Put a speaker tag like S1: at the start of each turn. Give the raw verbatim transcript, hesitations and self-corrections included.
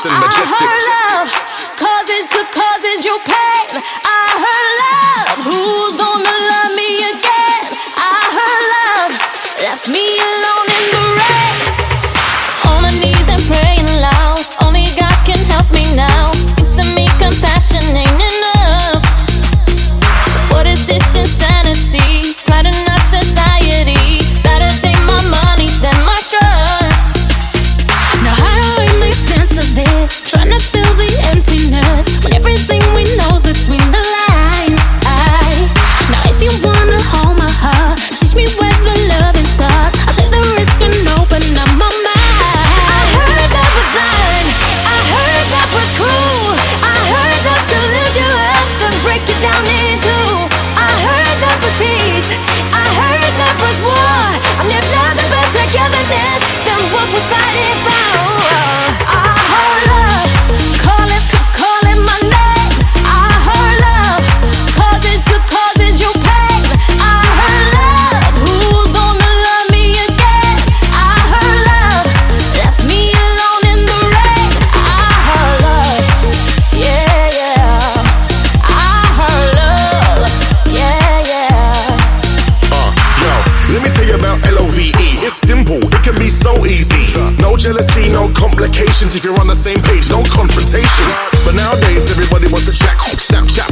S1: glamorous and majestic.
S2: I heard love causes, could causes you pain. I heard love, who's gonna love me again? I heard love left me alone in the rain. On my knees and praying loud, only God can help me now. Seems to me compassion ain't enough. What is this insanity? Pride in our society. Better take my money than my trust. Now how do we make sense of this? Trying to fill the emptiness when everything we know's between the lines. I Now if you wanna hold my heart, teach me where the loving starts. I'll take the risk and open up my mind. I heard love was blind, I heard love was cruel, I heard love could lift you up and break you down in two. I heard love was peace, I heard love was war. I never loved a better togetherness than what we're fighting for. I heard love, call it, could call it my name. I heard love, causes, could causes you pain. I heard love, who's gonna love me again? I heard love, left me alone in the rain. I heard love, yeah, yeah. I heard love, yeah, yeah.
S1: Uh, yo, let me tell you about L O V E. It's simple, it can be so easy. No jealousy, no complications. If you're on the same page, no confrontations. But nowadays, everybody wants to jack, Snapchat,